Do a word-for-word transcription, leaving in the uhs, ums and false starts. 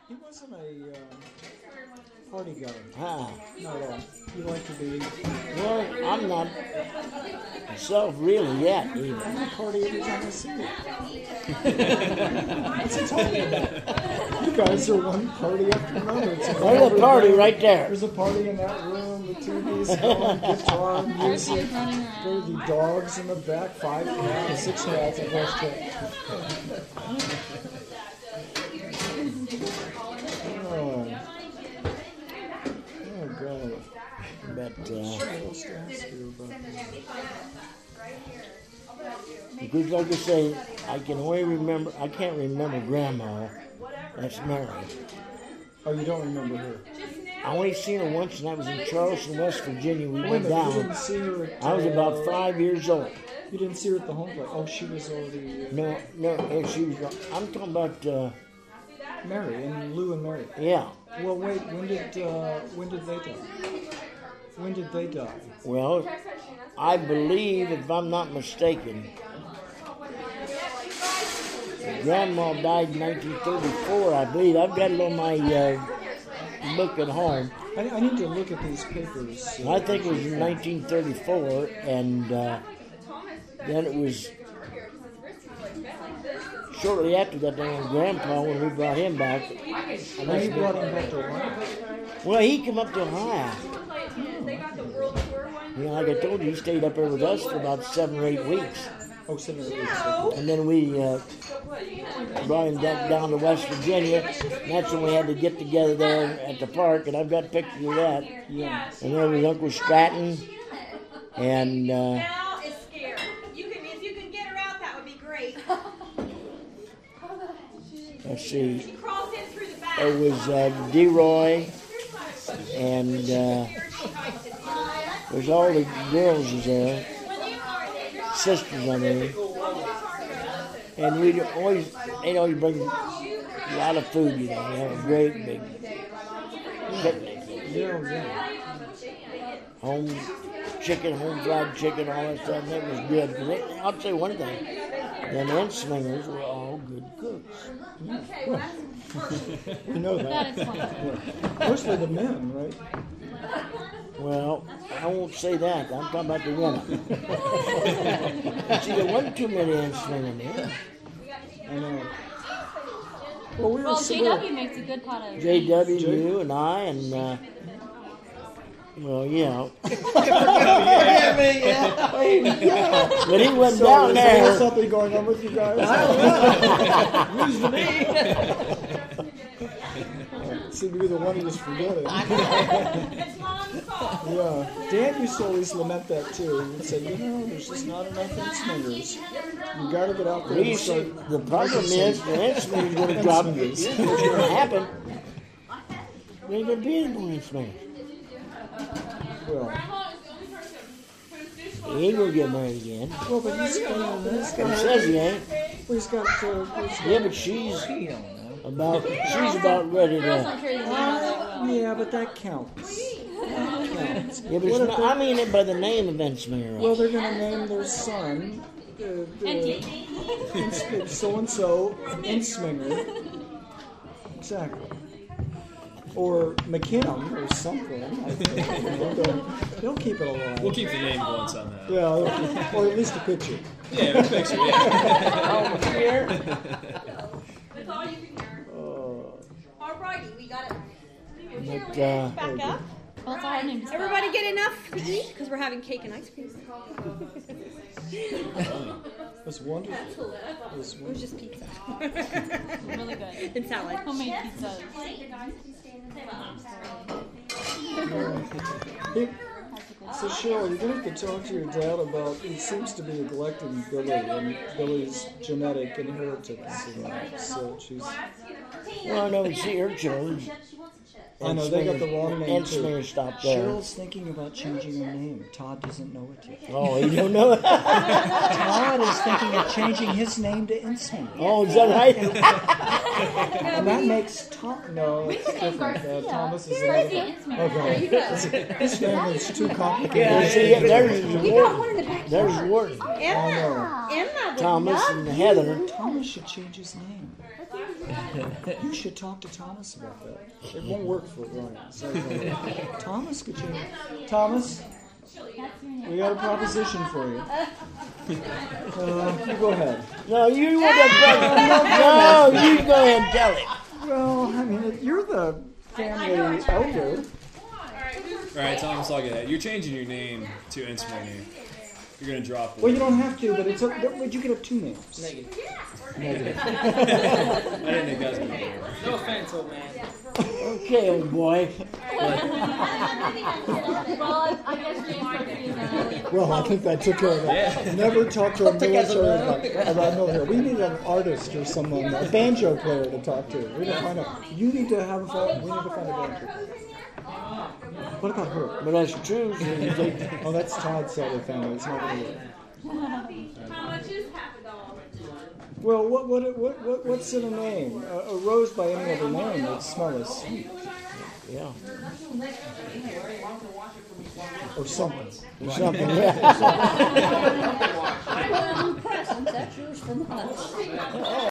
He wasn't a uh, party guy. Ah. Not at all. He liked to be. Well, I'm not myself really yet, even. I'm a party every time I see you. What's he talking about? You guys are one party after another. It's There's a party right there. There's a party in that room. The T V's going, guitar, music. There are the dogs in the back. Five cats, six cats, and four cats. Oh. Oh, God. But, uh, because like I say, I can only remember, I can't remember Grandma. That's Mary. Oh, you don't remember her? I only seen her once, and I was in Charleston, West Virginia. We Wait a went minute, you down. didn't see her at, I was about uh, five years old. You didn't see her at the home play. Oh, she was already... Uh, No, no, and she was, I'm talking about, uh, Mary, and Lou and Mary. yeah. Well, wait, when did, uh, when did they die? When did they die? Well, I believe, if I'm not mistaken, Grandma died in nineteen thirty-four, I believe. I've got it on my uh, book at home. I, I need to look at these papers. And I think it was in nineteen thirty-four, and uh, then it was shortly after that, then Grandpa, when we brought him back. And you brought him back to life? Well, he came up to Ohio. Yeah, like I told you, he stayed up there with us for about seven or eight weeks. Oh, seven or eight weeks. And then we uh, brought him down, down to West Virginia. And that's when we had to get together there at the park, and I've got pictures of that. Yeah. And there was Uncle Stratton, and uh, Now is scared. You can, if you can get her out, that would be great. let's see, She crawls in through the back. it was uh, DeRoy, and uh, there's all the girls is there, sisters, I mean. And we always, they always bring a lot of food, you know. We have a great big picnic. Yeah, yeah. Home chicken, home fried chicken, all that stuff, and it was good. 'Cause they, I'll tell you one thing, them Ensmingers were all good cooks. You know that. That is wonderful. Mostly the men, right? Well, I won't say that. I'm talking about the women. See, there wasn't too many Ensminger men. I know. Well, we were Well, so- J W makes a good pot of J W, you, and I, and, uh, well, yeah. But he went So down is there there. something going on with you guys? News to me. Seem to be the one who was forgetting. It's Mom's fault. Yeah. Dan used to always lament that too. He would say, you know, there's just not enough Ensmingers. You got to get out there We and see, start. the problem is, the Ensminger's going to drop. What's going to happen? There ain't going to be any more Ensmingers. Well, He ain't going to get married again. well, but he's got. He's He got. says he ain't. He's got. Uh, he's Yeah, but she's about, she's about ready Girls to. don't carry the name that well. yeah, but that counts. That counts. Yeah, but What it's if not, they- I mean it by the name of Ensminger. Well, they're going to name their son uh, uh, so and so Ensminger. Exactly. Or McKinnon or something. I think. You know, they'll, they'll keep it alive. We'll keep the name going somehow. Yeah, or at least a picture. Yeah, a picture, yeah. That's all you can hear. Uh, Alrighty, we got it. But, uh, Back up. Well, it's a hard name to spell. Everybody get enough to eat? Because we're having cake and ice cream. That's wonderful. That's It was just pizza. Really good. And salad. Homemade pizzas. Hey, so Cheryl, you're going to have to talk to your dad about, he seems to be neglecting Billy and Billy's genetic inheritance. And so she's, well, I never see her children. I know, they got the wrong name too. Ensminger stopped there. Cheryl's thinking about changing her name. Todd doesn't know it yet. Oh, you don't know it? Todd is thinking of changing his name to Ensminger. Oh, is that right? And that makes Tom, no, it's different. Uh, Thomas is Garcia another. Ensminger. Okay. His family is too complicated. Yeah, see, there's Wharton. There's Wharton. I know. Emma. Thomas and Heather. Thomas should change his name. You should talk to Thomas about that. It won't work for Ryan. So, uh, Thomas, could you? Thomas, we got a proposition for you. Uh, you go ahead. No, you want that brother. No, you go ahead and tell him. Well, I mean, you're the family elder. All right, Thomas, I'll get that. You're changing your name to Insmany. You're gonna drop. Well, you don't have to, but it's a, but you could have two names. Negative. Negative. I didn't think that was gonna be. No offense, old man. Okay, old boy. Well, I, I guess the answer is uh, Well, I think that took care of it. Never talk to a military about, about military. We need an artist or someone, a banjo player to talk to. We need to find out. You need to have a phone. We need to find a banjo. What about her? But that's true. So you take, Oh, that's Todd's side of the family. It's not going to work. How much is half a dollar? Well, what what what, what what's in a name? A, a rose by any other name would smell as sweet yeah. or something. Or something. Yeah.